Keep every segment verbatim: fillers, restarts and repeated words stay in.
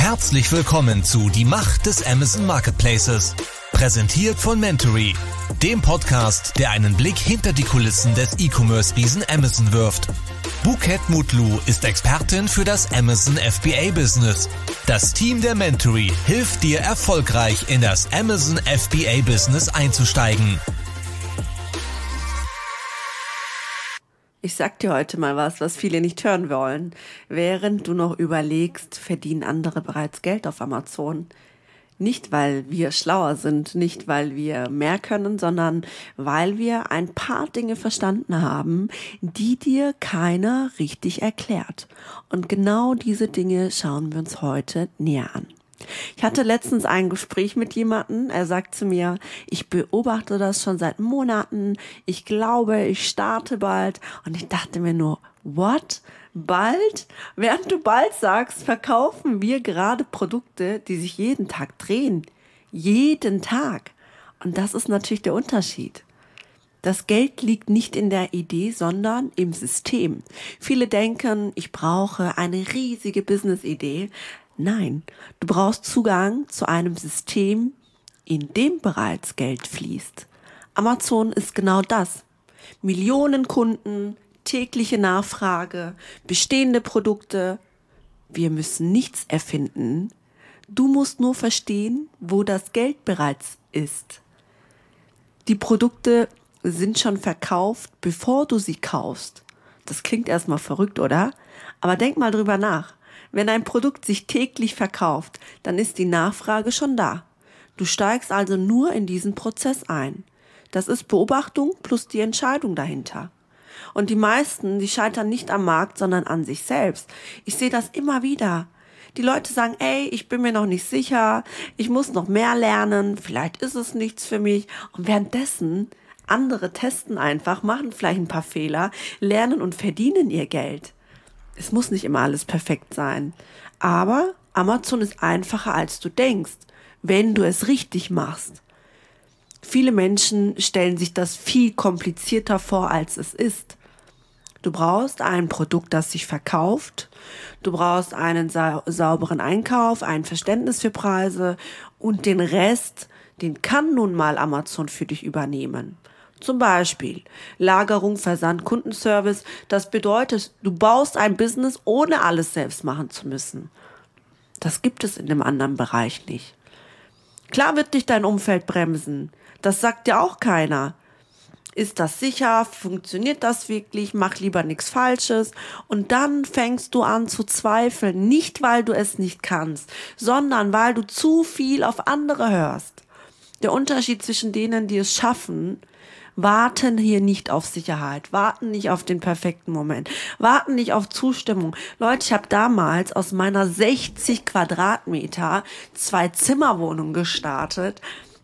Herzlich willkommen zu Die Macht des Amazon Marketplaces. Präsentiert von Mentory, dem Podcast, der einen Blick hinter die Kulissen des E-Commerce-Riesen Amazon wirft. Buket Mutlu ist Expertin für das Amazon F B A-Business. Das Team der Mentory hilft dir erfolgreich in das Amazon F B A-Business einzusteigen. Ich sag dir heute mal was, was viele nicht hören wollen. Während du noch überlegst, verdienen andere bereits Geld auf Amazon. Nicht, weil wir schlauer sind, nicht, weil wir mehr können, sondern weil wir ein paar Dinge verstanden haben, die dir keiner richtig erklärt. Und genau diese Dinge schauen wir uns heute näher an. Ich hatte letztens ein Gespräch mit jemandem, er sagt zu mir, ich beobachte das schon seit Monaten, ich glaube, ich starte bald. Und ich dachte mir nur, what? Bald? Während du bald sagst, verkaufen wir gerade Produkte, die sich jeden Tag drehen. Jeden Tag. Und das ist natürlich der Unterschied. Das Geld liegt nicht in der Idee, sondern im System. Viele denken, ich brauche eine riesige Business-Idee. Nein, du brauchst Zugang zu einem System, in dem bereits Geld fließt. Amazon ist genau das. Millionen Kunden, tägliche Nachfrage, bestehende Produkte. Wir müssen nichts erfinden. Du musst nur verstehen, wo das Geld bereits ist. Die Produkte sind schon verkauft, bevor du sie kaufst. Das klingt erstmal verrückt, oder? Aber denk mal drüber nach. Wenn ein Produkt sich täglich verkauft, dann ist die Nachfrage schon da. Du steigst also nur in diesen Prozess ein. Das ist Beobachtung plus die Entscheidung dahinter. Und die meisten, die scheitern nicht am Markt, sondern an sich selbst. Ich sehe das immer wieder. Die Leute sagen, ey, ich bin mir noch nicht sicher, ich muss noch mehr lernen, vielleicht ist es nichts für mich. Und währenddessen, andere testen einfach, machen vielleicht ein paar Fehler, lernen und verdienen ihr Geld. Es muss nicht immer alles perfekt sein. Aber Amazon ist einfacher, als du denkst, wenn du es richtig machst. Viele Menschen stellen sich das viel komplizierter vor, als es ist. Du brauchst ein Produkt, das sich verkauft. Du brauchst einen sa- sauberen Einkauf, ein Verständnis für Preise und den Rest, den kann nun mal Amazon für dich übernehmen. Zum Beispiel Lagerung, Versand, Kundenservice. Das bedeutet, du baust ein Business, ohne alles selbst machen zu müssen. Das gibt es in dem anderen Bereich nicht. Klar wird dich dein Umfeld bremsen. Das sagt dir auch keiner. Ist das sicher? Funktioniert das wirklich? Mach lieber nichts Falsches. Und dann fängst du an zu zweifeln. Nicht, weil du es nicht kannst, sondern weil du zu viel auf andere hörst. Der Unterschied zwischen denen, die es schaffen, warten hier nicht auf Sicherheit, warten nicht auf den perfekten Moment, warten nicht auf Zustimmung. Leute, ich habe damals aus meiner sechzig Quadratmeter zwei Zimmerwohnung gestartet.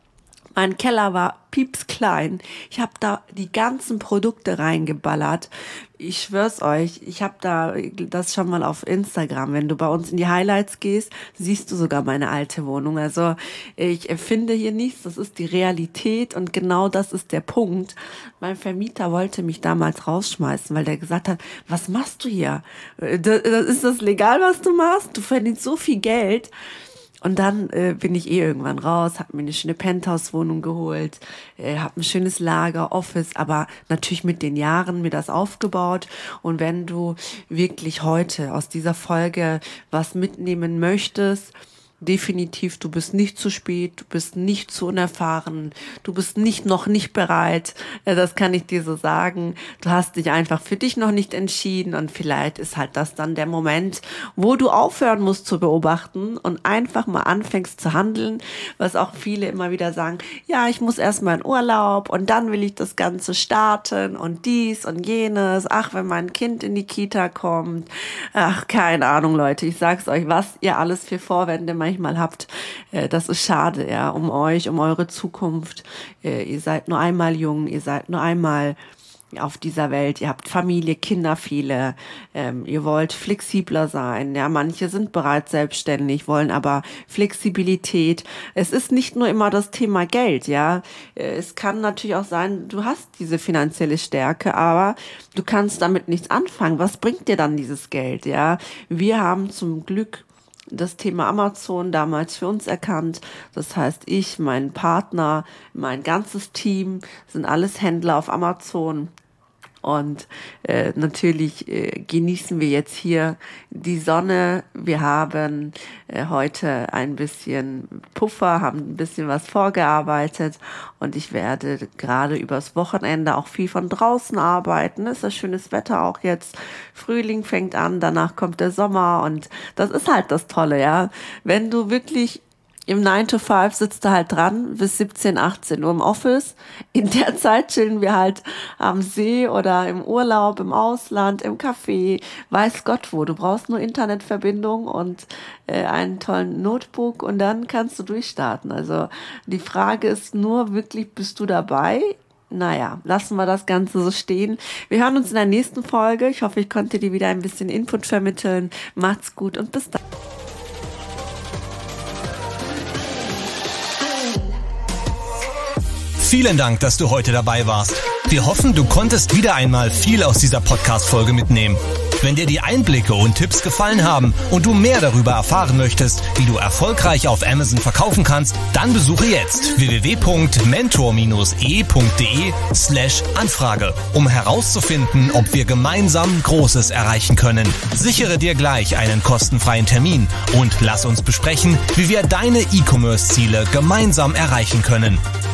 Mein Keller war piepsklein. Ich habe da die ganzen Produkte reingeballert. Ich schwör's euch, ich habe da das schon mal auf Instagram. Wenn du bei uns in die Highlights gehst, siehst du sogar meine alte Wohnung. Also ich erfinde hier nichts, das ist die Realität und genau das ist der Punkt. Mein Vermieter wollte mich damals rausschmeißen, weil der gesagt hat, was machst du hier? Das, ist das legal, was du machst? Du verdienst so viel Geld. Und dann äh, bin ich eh irgendwann raus, habe mir eine schöne Penthouse-Wohnung geholt, äh, habe ein schönes Lager, Office, aber natürlich mit den Jahren mir das aufgebaut. Und wenn du wirklich heute aus dieser Folge was mitnehmen möchtest, definitiv, du bist nicht zu spät, du bist nicht zu unerfahren, du bist nicht noch nicht bereit, das kann ich dir so sagen. Du hast dich einfach für dich noch nicht entschieden und vielleicht ist halt das dann der Moment, wo du aufhören musst zu beobachten und einfach mal anfängst zu handeln, was auch viele immer wieder sagen, ja, ich muss erst mal in Urlaub und dann will ich das Ganze starten und dies und jenes, ach, wenn mein Kind in die Kita kommt, ach, keine Ahnung, Leute, ich sag's euch, was ihr alles für Vorwände manchmal habt, das ist schade, ja, um euch, um eure Zukunft. Ihr seid nur einmal jung, ihr seid nur einmal auf dieser Welt, ihr habt Familie, Kinder viele, ähm, ihr wollt flexibler sein, ja, manche sind bereits selbstständig, wollen aber Flexibilität. Es ist nicht nur immer das Thema Geld, ja, es kann natürlich auch sein, du hast diese finanzielle Stärke, aber du kannst damit nichts anfangen. Was bringt dir dann dieses Geld, ja? Wir haben zum Glück das Thema Amazon damals für uns erkannt. Das heißt, ich, mein Partner, mein ganzes Team sind alles Händler auf Amazon. Und äh, natürlich äh, genießen wir jetzt hier die Sonne. Wir haben äh, heute ein bisschen Puffer, haben ein bisschen was vorgearbeitet und ich werde gerade übers Wochenende auch viel von draußen arbeiten. Es ist das schönes Wetter auch jetzt. Frühling fängt an, danach kommt der Sommer und das ist halt das Tolle, ja. Wenn du wirklich im nine to five sitzt du halt dran bis siebzehn, achtzehn Uhr im Office. In der Zeit chillen wir halt am See oder im Urlaub, im Ausland, im Café, weiß Gott wo. Du brauchst nur Internetverbindung und äh, einen tollen Notebook und dann kannst du durchstarten. Also die Frage ist nur wirklich, bist du dabei? Naja, lassen wir das Ganze so stehen. Wir hören uns in der nächsten Folge. Ich hoffe, ich konnte dir wieder ein bisschen Input vermitteln. Macht's gut und bis dann. Vielen Dank, dass du heute dabei warst. Wir hoffen, du konntest wieder einmal viel aus dieser Podcast-Folge mitnehmen. Wenn dir die Einblicke und Tipps gefallen haben und du mehr darüber erfahren möchtest, wie du erfolgreich auf Amazon verkaufen kannst, dann besuche jetzt w w w punkt mentor dash e punkt de slash Anfrage, um herauszufinden, ob wir gemeinsam Großes erreichen können. Sichere dir gleich einen kostenfreien Termin und lass uns besprechen, wie wir deine E-Commerce-Ziele gemeinsam erreichen können.